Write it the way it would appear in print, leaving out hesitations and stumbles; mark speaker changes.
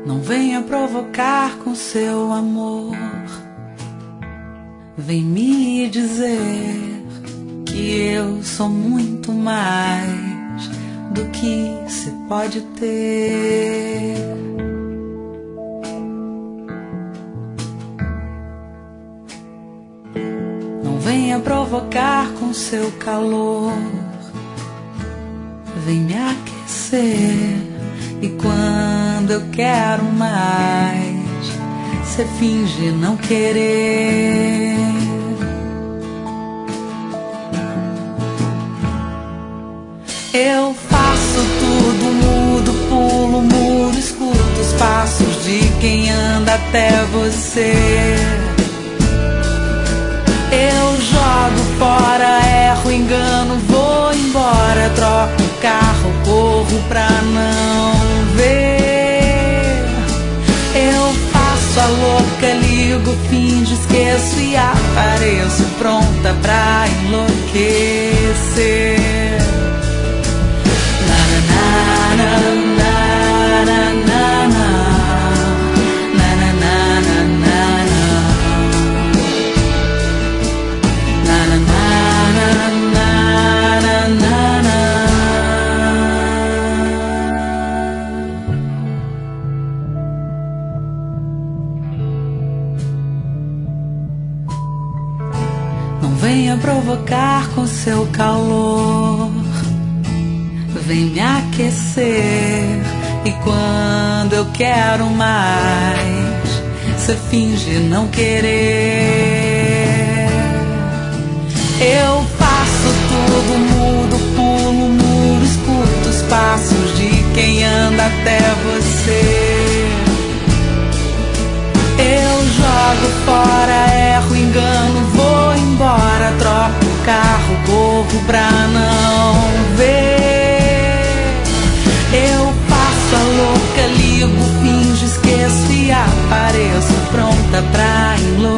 Speaker 1: Não venha provocar com seu amor. Vem me dizer que eu sou muito mais do que se pode ter. Não venha provocar com seu calor. Vem me aquecer. E quando eu quero mais, cê finge não querer. Eu faço tudo, mudo, pulo, muro, escuto os passos de quem anda até você. Eu jogo fora, erro, engano, vou embora, troco o carro, corro pra não ver. Eu faço a louca, ligo, finjo, esqueço e apareço pronta pra enlouquecer. Na na na na na na na. Não venha provocar com seu calor. Vem me aquecer. E quando eu quero mais, cê finge não querer. Eu faço tudo, mudo, pulo, muro, escuto os passos de quem anda até você. Eu jogo fora, erro, engano, vou embora, troco o carro, corro pra não ver. Eu faço a louca, ligo, finjo, esqueço e apareço pronta pra enlouquecer.